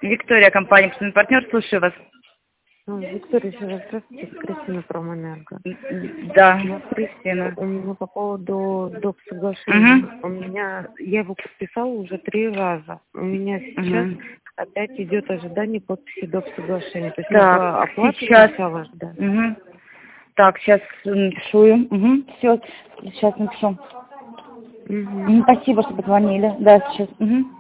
Виктория, компания «Постоянный партнер», слушаю вас. Виктория, еще раз здравствуйте, Кристина Промэнерго. Да, Кристина. У меня по поводу доп. Соглашения. Я его подписала уже 3 раза. У меня сейчас опять идет ожидание подписи доп. Соглашения. То есть надо оплату сначала ждать. Так, сейчас напишу. Все, сейчас напишу. Спасибо, что позвонили. Да, сейчас.